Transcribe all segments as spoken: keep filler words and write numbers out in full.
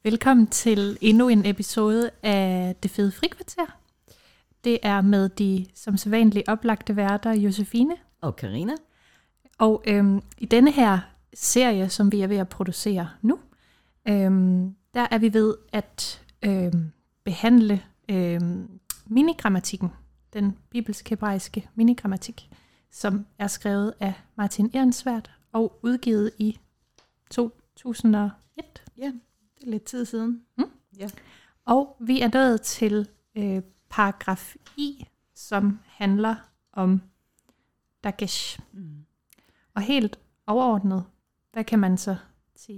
Velkommen til endnu en episode af Det Fede Frikvarter. Det er med de som sædvanligt oplagte værter Josefine og Karina. Og øhm, i denne her serie, som vi er ved at producere nu, øhm, der er vi ved at øhm, behandle øhm, minigrammatikken, den bibelsk-hebraiske minigrammatik, som er skrevet af Martin Ehrensvärd og udgivet i to tusind og et. Ja, det er lidt tid siden. Mm. Ja. Og vi er nået til øh, paragraf I, som handler om Dagesh. Mm. Og helt overordnet, hvad kan man så sige?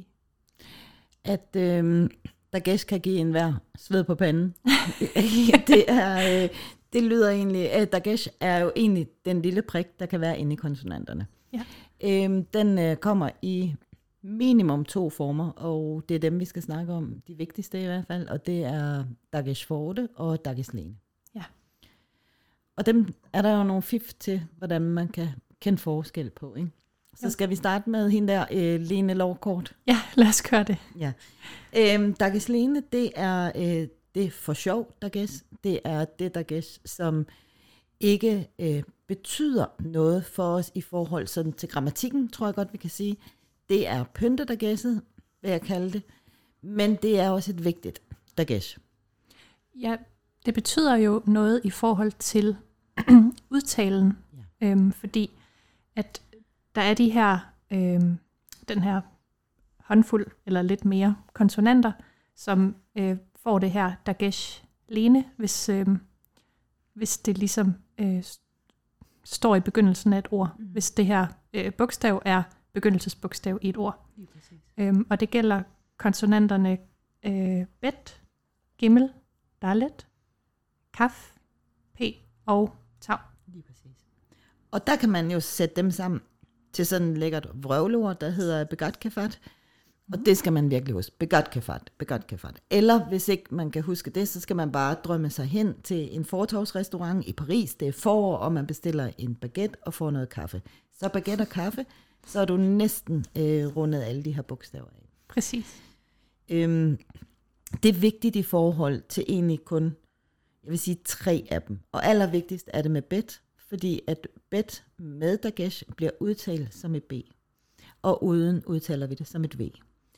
At øh, Dagesh kan give enhver sved på panden. det, er, øh, det lyder egentlig, at Dagesh er jo egentlig den lille prik, der kan være inde i konsonanterne. Ja. Øh, den øh, kommer i minimum to former, og det er dem, vi skal snakke om, de vigtigste i hvert fald, og det er Dagesh forte og Dagesh lene. Ja. Og dem er der jo nogle fif til, hvordan man kan kende forskel på, ikke? Så jo. Skal vi starte med hende der, øh, Lene Lovkort? Ja, lad os gøre det. Ja. Øhm, Dagesh lene, det er øh, det for sjov Dagesh. Det er det Dagesh, som ikke øh, betyder noget for os i forhold sådan, til grammatikken, tror jeg godt, vi kan sige. Det er pynte Dageshet, vil jeg kalde det. Men det er også et vigtigt Dagesh. Ja, det betyder jo noget i forhold til udtalen. Ja. Øhm, fordi at der er de her, øhm, den her håndfuld, eller lidt mere konsonanter, som øh, får det her Dagesh lene, hvis, øh, hvis det ligesom øh, står i begyndelsen af et ord. Mm. Hvis det her øh, bogstav er begyndelsesbogstav i et ord. Øhm, og det gælder konsonanterne øh, bet, gimmel, dalet, kaf, p og tav. Lige præcis. Og der kan man jo sætte dem sammen til sådan et lækkert vrøvleord, der hedder begat kafat. Og det skal man virkelig huske. Begat kafat, begat kafat. Eller hvis ikke man kan huske det, så skal man bare drømme sig hen til en fortovsrestaurant i Paris. Det er forår, og man bestiller en baguette og får noget kaffe. Så baguette og kaffe, så er du næsten øh, rundet alle de her bogstaver af. Præcis. Øhm, det er vigtigt i forhold til egentlig kun, jeg vil sige, tre af dem. Og allervigtigst er det med bet, fordi at bet med Dagesh bliver udtalt som et B. Og uden udtaler vi det som et V.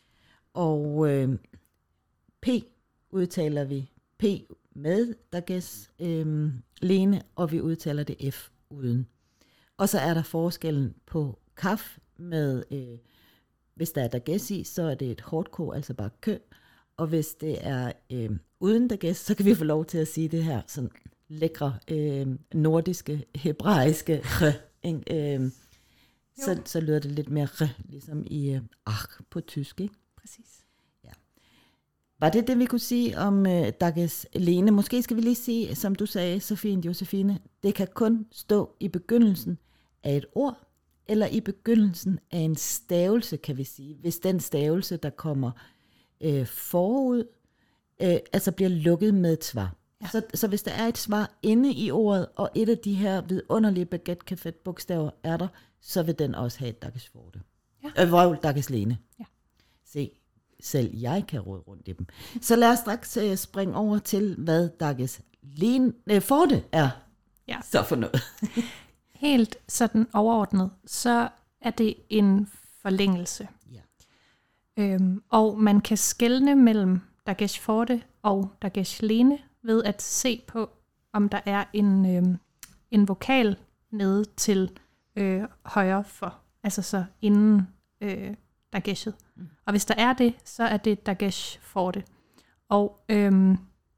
Og øh, P udtaler vi P med Dagesh øh, lene, og vi udtaler det F uden. Og så er der forskellen på kaf med, øh, hvis der er Dagesh i, så er det et hårdt K, altså bare kø. Og hvis det er øh, uden Dagesh, så kan vi få lov til at sige det her sådan lækre, øh, nordiske, hebraiske r. Øh, så, så lyder det lidt mere r, ligesom i øh, ark på tysk, ikke? Præcis. Ja. Var det det, vi kunne sige om øh, Dagesh lene? Måske skal vi lige sige, som du sagde så fint, Josefine, det kan kun stå i begyndelsen af et ord, eller i begyndelsen af en stavelse, kan vi sige. Hvis den stavelse, der kommer øh, forud, øh, altså bliver lukket med et svar. Ja. Så, så hvis der er et svar inde i ordet, og et af de her vidunderlige baguette-bogstaver er der, så vil den også have et Dagesh forte. Ja. Øh, vrøvl, Dagesh lene. Ja. Se, selv jeg kan råde rundt i dem. Så lad os straks øh, springe over til, hvad Dagesh lene, øh, forte er. Ja. Så for noget. Helt sådan overordnet, så er det en forlængelse. Ja. Øhm, og man kan skelne mellem Dagesh forte og Dagesh lene ved at se på, om der er en, øhm, en vokal nede til øh, højre for, altså så inden øh, Dageshet. Mm. Og hvis der er det, så er det Dagesh forte. Og øhm,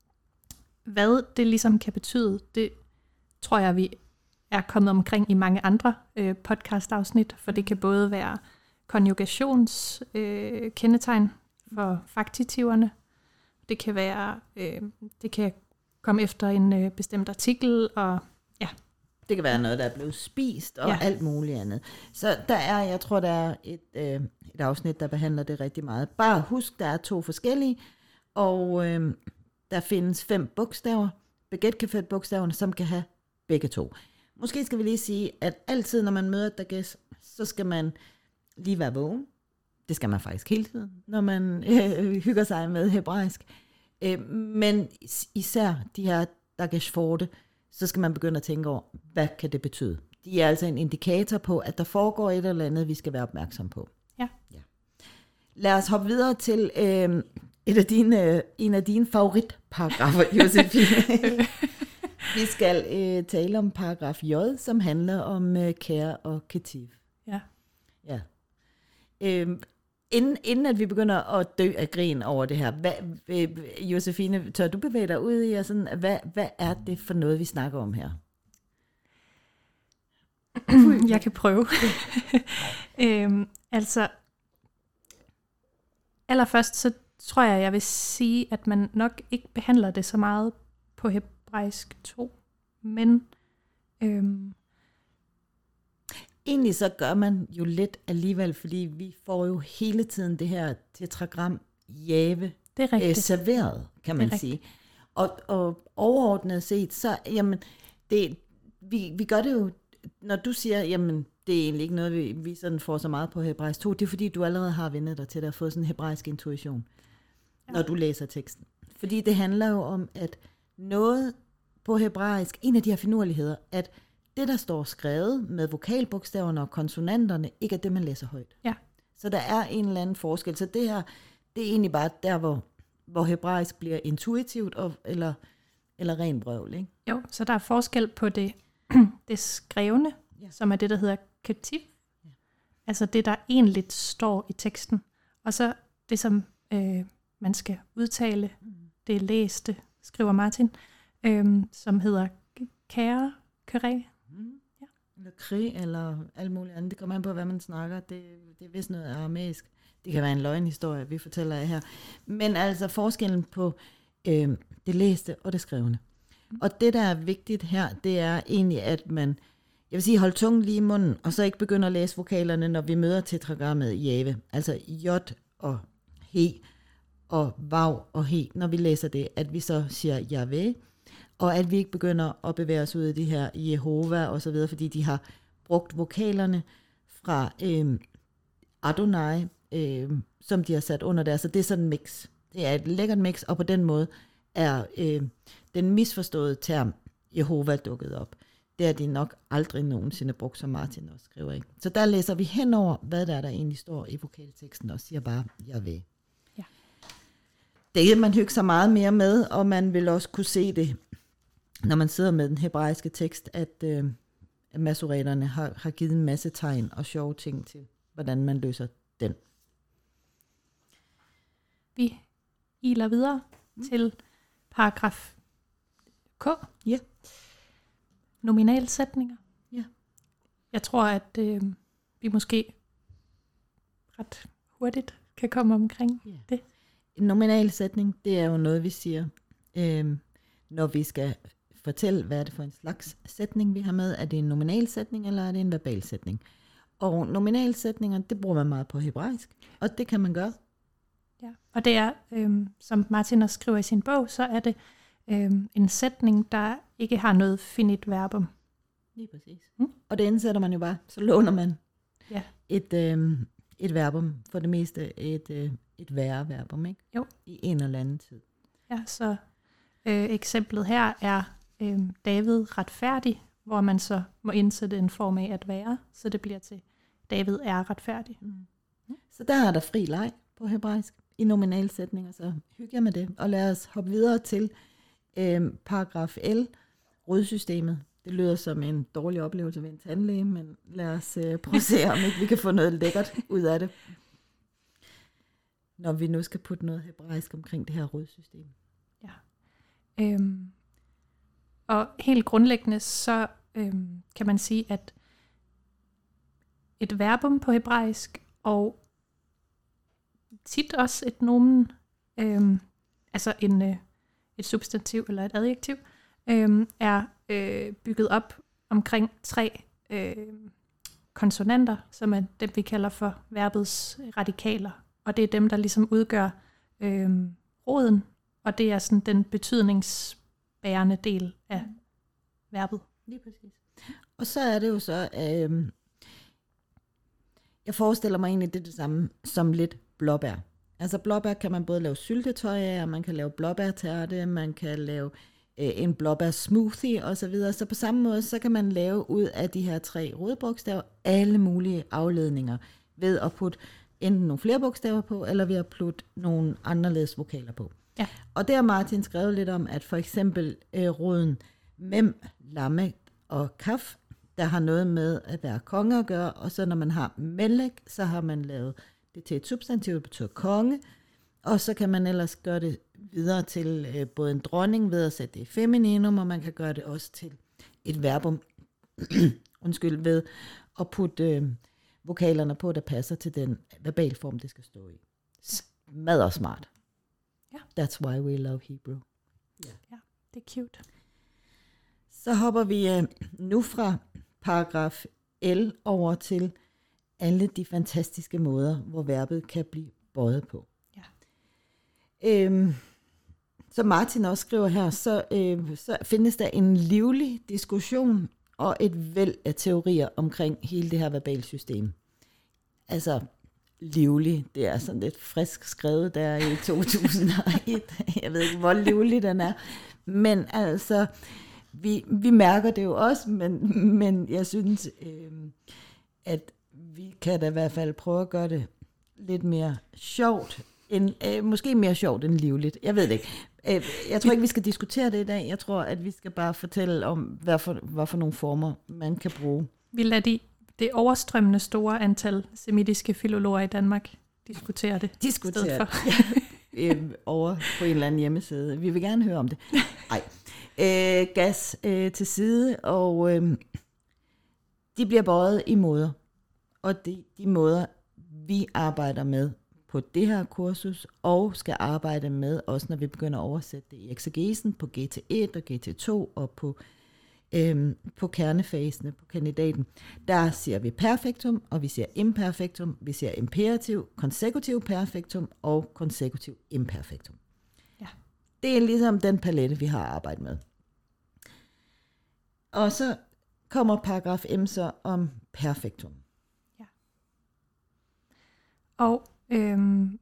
hvad det ligesom kan betyde, det tror jeg, vi er kommet omkring i mange andre øh, podcast-afsnit, for det kan både være konjugationskendetegn øh, for faktitiverne, det kan være, øh, det kan komme efter en øh, bestemt artikel, og ja. Det kan være noget, der er blevet spist, og ja. alt muligt andet. Så der er, jeg tror, der er et, øh, et afsnit, der behandler det rigtig meget. Bare husk, der er to forskellige, og øh, der findes fem bogstaver, baguette-bogstaverne, som kan have begge to. Måske skal vi lige sige, at altid, når man møder Dagesh, så skal man lige være vågen. Det skal man faktisk hele tiden, når man øh, hygger sig med hebraisk. Øh, men især de her dagesh forte, så skal man begynde at tænke over, hvad kan det betyde? De er altså en indikator på, at der foregår et eller andet, vi skal være opmærksom på. Ja. ja. Lad os hoppe videre til øh, et af dine, øh, en af dine favoritparagrafer, Josefine. Vi skal øh, tale om paragraf J, som handler om øh, kære og ketiv. Ja. Ja. Øh, inden, inden at vi begynder at dø af grin over det her, hvad, øh, Josefine, tør du bevæge dig ud i, og sådan, hvad, hvad er det for noget, vi snakker om her? Jeg kan prøve. øhm, altså, allerførst så tror jeg, jeg vil sige, at man nok ikke behandler det så meget på hebraisk to, men øhm, egentlig så gør man jo lidt alligevel, fordi vi får jo hele tiden det her tetragram jave det er rigtigt. Øh, serveret, kan man sige. Og, og overordnet set, så jamen, det, vi, vi gør det jo, når du siger, jamen det er egentlig ikke noget, vi, vi sådan får så meget på hebraisk to, det er fordi, du allerede har vendt dig til at få sådan en hebraisk intuition, ja. Når du læser teksten. Fordi det handler jo om, at noget på hebraisk, en af de her finurligheder, at det, der står skrevet med vokalbogstaverne og konsonanterne, ikke er det, man læser højt. Ja. Så der er en eller anden forskel. Så det her, det er egentlig bare der, hvor, hvor hebraisk bliver intuitivt, og, eller, eller ren brøvl, ikke? Jo, så der er forskel på det, det skrevne, ja. Som er det, der hedder ketiv. Ja. Altså det, der egentlig står i teksten. Og så det, som øh, man skal udtale, mm. det læste, skriver Martin, øh, som hedder kære, køre. Mm. Ja. Eller krig, eller alt muligt andet. Det kommer an på, hvad man snakker. Det, det er vist noget aramæisk. Det kan være en løgnhistorie, vi fortæller jer her. Men altså forskellen på øh, det læste og det skrevne. Mm. Og det, der er vigtigt her, det er egentlig, at man, jeg vil sige, hold tungen lige i munden, og så ikke begynde at læse vokalerne, når vi møder tetragrammet jave. Altså j og he, og vav og he, når vi læser det, at vi så siger Jave, og at vi ikke begynder at bevæge os ud i det her Jehova og så videre, fordi de har brugt vokalerne fra øh, Adonai, øh, som de har sat under der. Så det er sådan en mix. Det er et lækkert mix, og på den måde er øh, den misforståede term Jehova dukket op. Det er de nok aldrig nogensinde brugt, som Martin også skriver. Ikke? Så der læser vi henover, hvad der, der egentlig står i vokalteksten, og siger bare Jave. Ja. Det kan man hygge sig meget mere med, og man vil også kunne se det, når man sidder med den hebraiske tekst, at øh, masoreterne har, har givet en masse tegn og sjove ting til, hvordan man løser den. Vi iler videre mm. til paragraf K. Ja. Nominalsætninger. Ja. Jeg tror, at øh, vi måske ret hurtigt kan komme omkring yeah. det. En nominalsætning, det er jo noget, vi siger, øh, når vi skal fortælle, hvad er det for en slags sætning, vi har med. Er det en nominalsætning, eller er det en verbalsætning? Og nominalsætninger, det bruger man meget på hebraisk, og det kan man gøre. Ja, og det er, øh, som Martin også skriver i sin bog, så er det øh, en sætning, der ikke har noget finit verbum. Lige præcis. Mm. Og det indsætter man jo bare, så låner man ja. et, øh, et verbum, for det meste et, øh, et være-verbum, ikke? Jo. I en eller anden tid. Ja, så øh, eksemplet her er øh, David retfærdig, hvor man så må indsætte en form af at være, så det bliver til David er retfærdig. Mm. Mm. Så der er der fri leg på hebraisk i nominalsætninger, så hygge jer med det. Og lad os hoppe videre til øh, paragraf L, rodsystemet. Det lyder som en dårlig oplevelse ved en tandlæge, men lad os øh, prøve at se, om ikke vi kan få noget lækkert ud af det, når vi nu skal putte noget hebraisk omkring det her rodsystem. Ja. Øhm, og helt grundlæggende, så øhm, kan man sige, at et verbum på hebraisk, og tit også et nomen, øhm, altså en, øh, et substantiv eller et adjektiv, øhm, er øh, bygget op omkring tre øh, konsonanter, som er dem, vi kalder for verbets radikaler. Og det er dem, der ligesom udgør øh, roden, og det er sådan den betydningsbærende del af verbet. Lige præcis. Og så er det jo så, øh, Jeg forestiller mig egentlig, det er det samme som lidt blåbær. Altså blåbær kan man både lave syltetøj af, og man kan lave blåbærtærte, man kan lave øh, en blåbær smoothie osv. Så, så på samme måde, så kan man lave ud af de her tre rodbogstaver alle mulige afledninger ved at putte enten nogle flere bogstaver på, eller ved at putte nogle anderledes vokaler på. Ja. Og der har Martin skrevet lidt om, at for eksempel øh, roden mem, lamme og kaf, der har noget med at være konge at gøre, og så når man har melek, så har man lavet det til et substantiv, det betyder konge, og så kan man ellers gøre det videre til øh, både en dronning ved at sætte det i femininum, og man kan gøre det også til et verbum, undskyld, ved at putte øh, vokalerne på, der passer til den verbalform, det skal stå i. Mad og smart. Ja. That's why we love Hebrew. Yeah. Ja, det er cute. Så hopper vi øh, nu fra paragraf L over til alle de fantastiske måder, hvor verbet kan blive bøjet på. Ja. Øhm, som Martin også skriver her, så, øh, så findes der en livlig diskussion og et væld af teorier omkring hele det her verbalsystem. Altså livlig, det er sådan lidt frisk skrevet der i to tusind og et. Jeg ved ikke, hvor livlig den er. Men altså, vi, vi mærker det jo også, men, men jeg synes, øh, at vi kan da i hvert fald prøve at gøre det lidt mere sjovt, end, øh, måske mere sjovt end livligt. Jeg ved det ikke. Øh, jeg tror ikke, vi skal diskutere det i dag. Jeg tror, at vi skal bare fortælle om, hvad for, hvad for nogle former man kan bruge. Vi lader de, det overstrømmende store antal semitiske filologer i Danmark diskutere det. Diskutere det. Ja. øh, over på en eller anden hjemmeside. Vi vil gerne høre om det. Nej. Øh, gas øh, til side, og øh, de bliver bøjet i måder. Og de, de måder, vi arbejder med på det her kursus, og skal arbejde med, også når vi begynder at oversætte det i eksegesen, på G T et og G T to, og på, øhm, på kernefasene, på kandidaten, der siger vi perfektum, og vi siger imperfektum, vi siger imperativ, konsekutiv perfektum, og konsekutiv imperfektum. Ja. Det er ligesom den palette, vi har arbejdet med. Og så kommer paragraf M så om perfektum. Og øhm,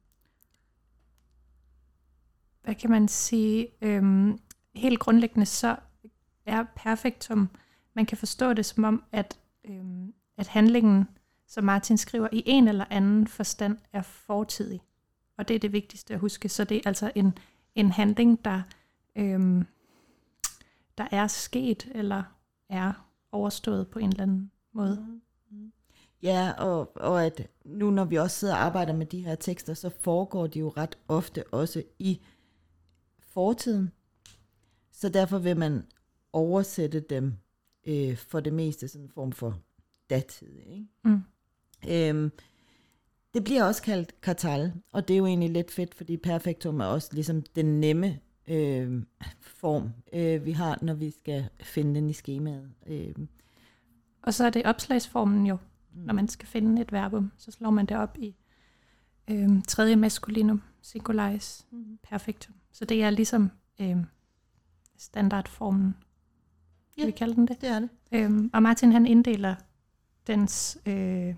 hvad kan man sige, øhm, helt grundlæggende så er perfektum, man kan forstå det som om, at, øhm, at handlingen, som Martin skriver, i en eller anden forstand er fortidig. Og det er det vigtigste at huske. Så det er altså en, en handling, der, øhm, der er sket eller er overstået på en eller anden måde. Mm. Ja, og, og at nu når vi også sidder og arbejder med de her tekster, så foregår de jo ret ofte også i fortiden. Så derfor vil man oversætte dem øh, for det meste sådan en form for datid. Ikke? Mm. Øhm, det bliver også kaldt kartal, og det er jo egentlig lidt fedt, fordi perfektum er også ligesom den nemme øh, form, øh, vi har, når vi skal finde den i skemaet. Øh. Og så er det opslagsformen jo. Når man skal finde et verbum, så slår man det op i øhm, tredje maskulinum, singularis, mm. perfektum. Så det er ligesom øhm, standardformen, ja, vi kalder den det. det er det. Øhm, og Martin han inddeler dens, øh,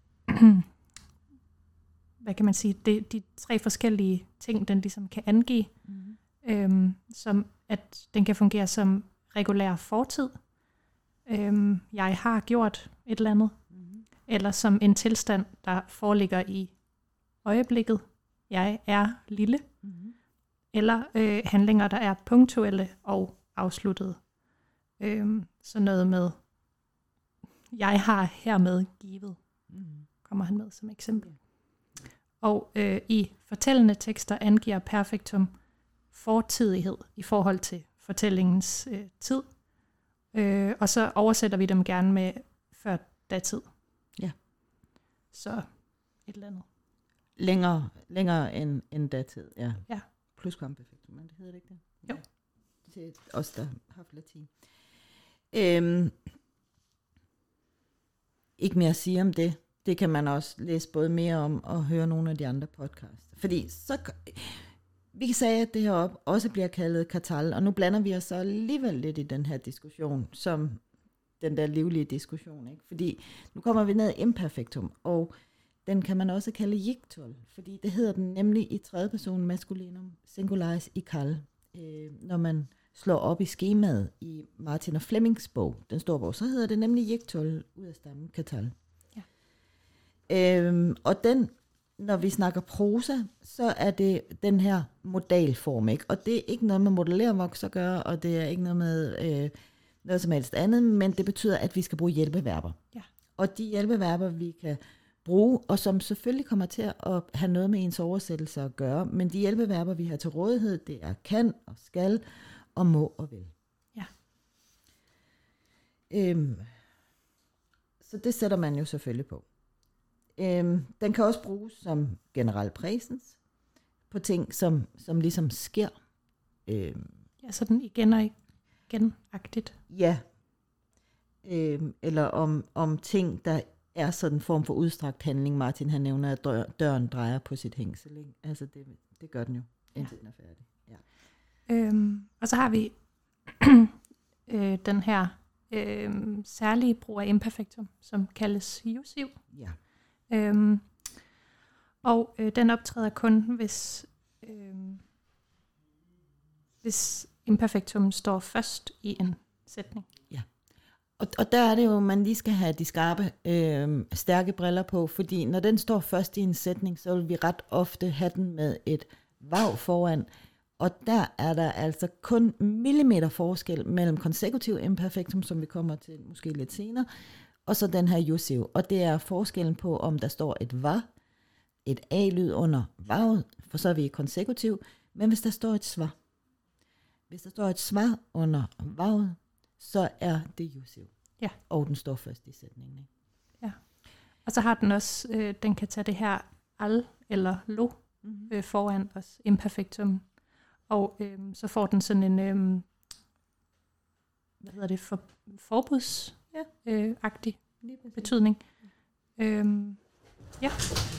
hvad kan man sige, de, de tre forskellige ting, den ligesom kan angive, mm. øhm, som at den kan fungere som regulær fortid. Øhm, jeg har gjort et eller andet. Eller som en tilstand, der foreligger i øjeblikket. Jeg er lille. Mm-hmm. Eller øh, handlinger, der er punktuelle og afsluttede. Øhm, så noget med, jeg har hermed givet, mm-hmm. kommer han med som eksempel. Yeah. Og øh, i fortællende tekster angiver perfektum fortidighed i forhold til fortællingens øh, tid. Øh, og så oversætter vi dem gerne med før datid. Ja. Så et eller andet. Længere, længere end, end datid, ja. Ja. Plusquamperfektum, men det hedder det ikke det? Jo. Ja. Til os, der har haft latin. Øhm, ikke mere at sige om det. Det kan man også læse både mere om og høre nogle af de andre podcasts. Fordi så, vi sagde, at det heroppe også bliver kaldet kartal, og nu blander vi os så alligevel lidt i den her diskussion, som den der livlige diskussion, ikke? Fordi nu kommer vi ned i imperfektum, og den kan man også kalde jigtol, fordi det hedder den nemlig i tredje person maskulinum singularis i kal, øh, når man slår op i skemaet i Martin og Flemmings bog, den store bog, så hedder det nemlig jigtol ud af stammen katal. Ja. Øhm, og den, når vi snakker prosa, så er det den her modalform, ikke? Og det er ikke noget med modellervoks at gøre, og det er ikke noget med øh, noget som helst andet, men det betyder, at vi skal bruge hjælpeverber. Ja. Og de hjælpeverber, vi kan bruge, og som selvfølgelig kommer til at have noget med ens oversættelse at gøre, men de hjælpeverber, vi har til rådighed, det er kan og skal og må og vil. Ja. Øhm, så det sætter man jo selvfølgelig på. Øhm, den kan også bruges som generel præsens på ting, som, som ligesom sker. Øhm, ja, sådan igen og igen-agtigt. Ja. Øhm, eller om, om ting, der er sådan en form for udstrakt handling. Martin, han nævner, at dør, døren drejer på sit hængsel. Ikke? Altså, det, det gør den jo, indtil ja. den er færdig. Ja. Øhm, og så har vi øh, den her øh, særlige brug af imperfektum, som kaldes jussiv. Ja. Øhm, og øh, den optræder kun, hvis, øh, hvis imperfektum står først i en sætning. Ja. Og, og der er det jo, man lige skal have de skarpe, øh, stærke briller på, fordi når den står først i en sætning, så vil vi ret ofte have den med et vav foran, og der er der altså kun millimeter forskel mellem konsekutiv imperfektum, som vi kommer til måske lidt senere, og så den her jussiv. Og det er forskellen på, om der står et va, et a-lyd under vavet, for så er vi i konsekutiv, men hvis der står et svar, hvis der står et svar under vavet, så er det jussiv. Ja. Og den står først i sætningen. Ikke? Ja. Og så har den også, øh, den kan tage det her al eller lo mm-hmm. øh, foran os, imperfektum. Og øh, så får den sådan en, øh, hvad hedder det, for, forbudsagtig ja. øh, betydning. Øhm, ja.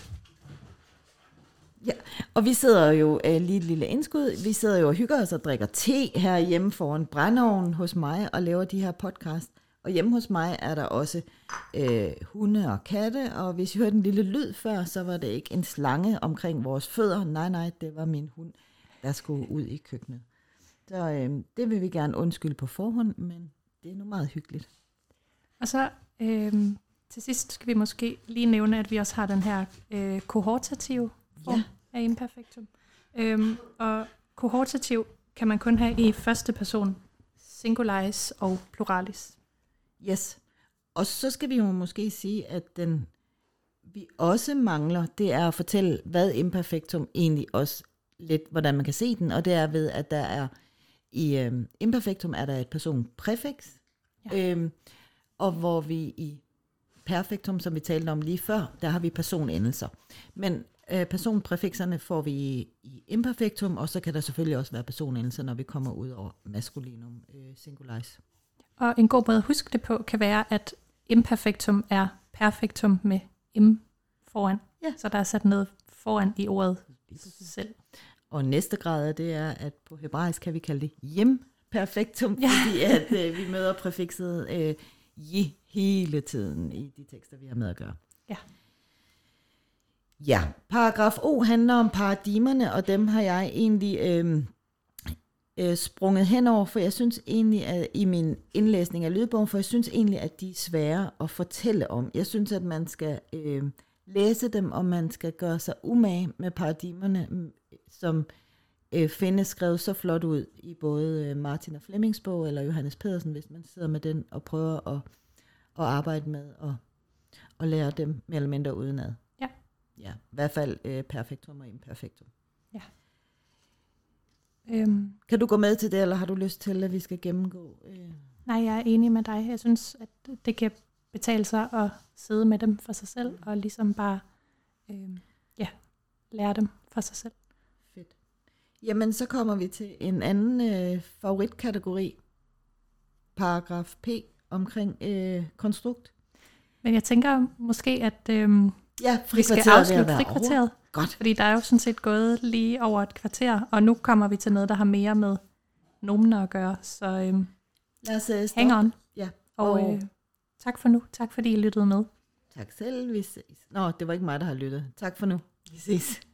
Ja, og vi sidder jo, øh, lige et lille indskud, vi sidder jo og hygger os og drikker te her hjemme foran brændeovnen hos mig og laver de her podcast. Og hjemme hos mig er der også øh, hunde og katte, og hvis I hørte en lille lyd før, så var det ikke en slange omkring vores fødder. Nej, nej, det var min hund, der skulle ud i køkkenet. Så øh, det vil vi gerne undskylde på forhånd, men det er nu meget hyggeligt. Og så øh, til sidst skal vi måske lige nævne, at vi også har den her øh, kohortative form ja. af imperfektum. Øhm, og kohortativ kan man kun have i første person, singularis og pluralis. Yes. Og så skal vi jo måske sige, at den vi også mangler, det er at fortælle, hvad imperfektum egentlig også lidt, hvordan man kan se den, og det er ved, at der er i øhm, imperfektum er der et personpræfiks, ja. øhm, og hvor vi i perfektum, som vi talte om lige før, der har vi personendelser. Men øh, personpræfikserne får vi i, i imperfektum, og så kan der selvfølgelig også være personendelser, når vi kommer ud over maskulinum øh, singularis. Og en god måde at huske det på, kan være, at imperfektum er perfektum med im foran. Ja. Så der er sat noget foran i ordet selv. Og næste grad af det er, at på hebraisk kan vi kalde det jem-perfektum, ja. fordi at øh, vi møder præfikset øh, je hele tiden i de tekster, vi har med at gøre. Ja. Ja, paragraf O handler om paradigmerne, og dem har jeg egentlig øh, øh, sprunget henover, for jeg synes egentlig, at i min indlæsning af lydbogen, for jeg synes egentlig, at de er svære at fortælle om. Jeg synes, at man skal øh, læse dem, og man skal gøre sig umage med paradigmerne, som øh, findes skrevet så flot ud i både øh, Martin og Flemmings bog, eller Johannes Pedersen, hvis man sidder med den og prøver at, at arbejde med og, og lære dem mere eller mindre udenad. Ja. Ja, i hvert fald øh, perfektum og imperfektum. Ja. Øhm. Kan du gå med til det, eller har du lyst til, at vi skal gennemgå? Øh? Nej, jeg er enig med dig. Jeg synes, at det kan betale sig at sidde med dem for sig selv, og ligesom bare øh, ja, lære dem for sig selv. Fedt. Jamen, så kommer vi til en anden øh, favoritkategori, paragraf P, omkring øh, konstrukt. Men jeg tænker måske, at øh, ja, vi skal afslutte frikvarteret. Godt. Fordi der er jo sådan set gået lige over et kvarter, og nu kommer vi til noget, der har mere med nomener at gøre. Så øh, lad os uh, hang on. Ja. Og øh, tak for nu. Tak fordi I lyttede med. Tak selv, vi ses. Nå, det var ikke mig, der har lyttet. Tak for nu. Vi ses.